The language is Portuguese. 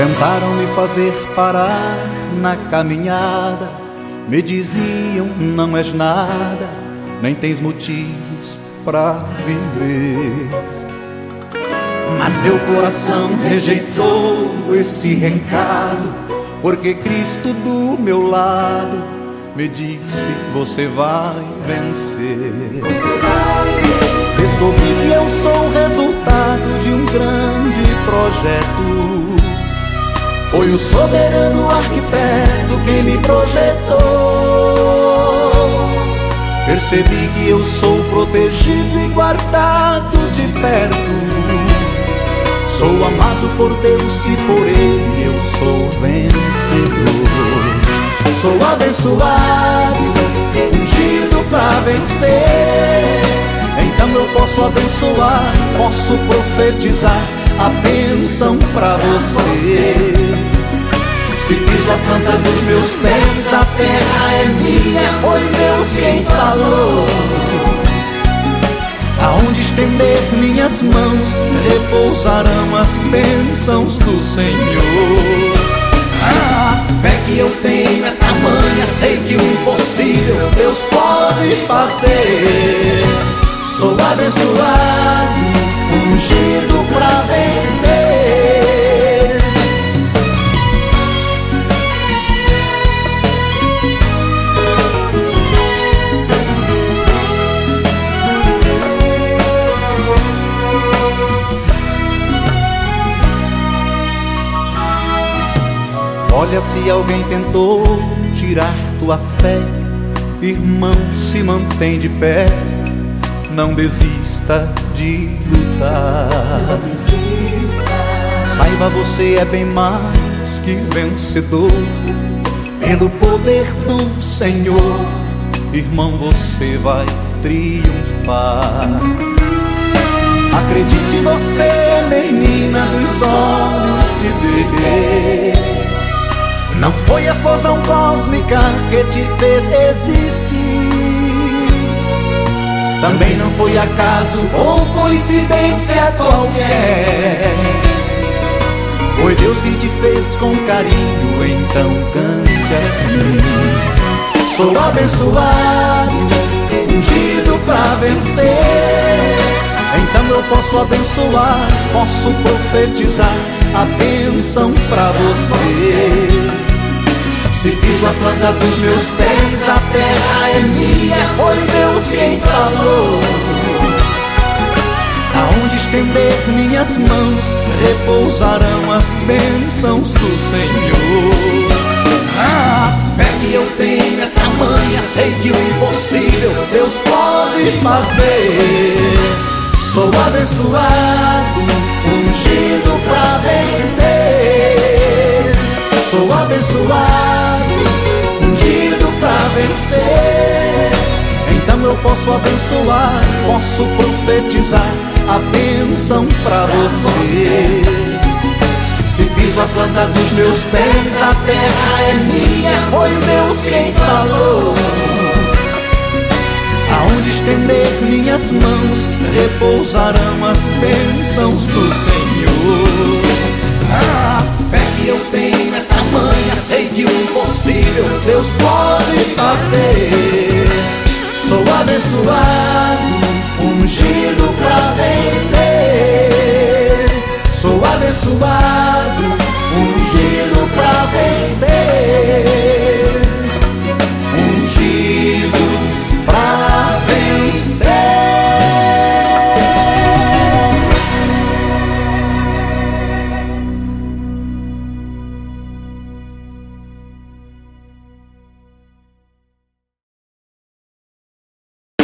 Tentaram me fazer parar na caminhada, me diziam não és nada, nem tens motivos pra viver. Mas meu coração rejeitou esse recado, porque Cristo do meu lado me disse: você vai vencer. Descobri que eu sou o resultado de um grande projeto. Foi o soberano arquiteto quem me projetou. Percebi que eu sou protegido e guardado de perto. Sou amado por Deus e por Ele eu sou vencedor. Sou abençoado, ungido pra vencer. Então eu posso abençoar, posso profetizar a bênção pra você. Se piso a planta dos meus pés, a terra é minha, foi Deus quem falou. Aonde estender minhas mãos, repousarão as bênçãos do Senhor. A fé que eu tenho é tamanha, sei que o impossível Deus pode fazer. Sou abençoado, ungido pra vencer. Olha, se alguém tentou tirar tua fé, irmão, se mantém de pé. Não desista de lutar. Não desista. Saiba, você é bem mais que vencedor. Pelo poder do Senhor, irmão, você vai triunfar. Acredite, você é menina dos olhos de Deus. Não foi a explosão cósmica que te fez existir. Também não foi acaso ou coincidência qualquer. Foi Deus que te fez com carinho, então cante assim. Sou abençoado, ungido pra vencer. Então eu posso abençoar, posso profetizar a bênção pra você. Se piso a planta dos meus pés, a terra é minha, foi Deus quem falou. Aonde estender minhas mãos, repousarão as bênçãos do Senhor. A fé que eu tenho é tamanha, sei que o impossível Deus pode fazer. Sou abençoado, ungido pra vencer. Sou abençoado, ungido pra vencer. Então eu posso abençoar, posso profetizar a bênção pra você. Se piso a planta dos meus pés, a terra é minha, foi Deus quem falou. Aonde estender minhas mãos, repousarão as bênçãos do Senhor. A fé que eu tenho é tamanha, sei que o impossível Deus pode fazer. Sou abençoado, ungido pra vencer. Sou abençoado,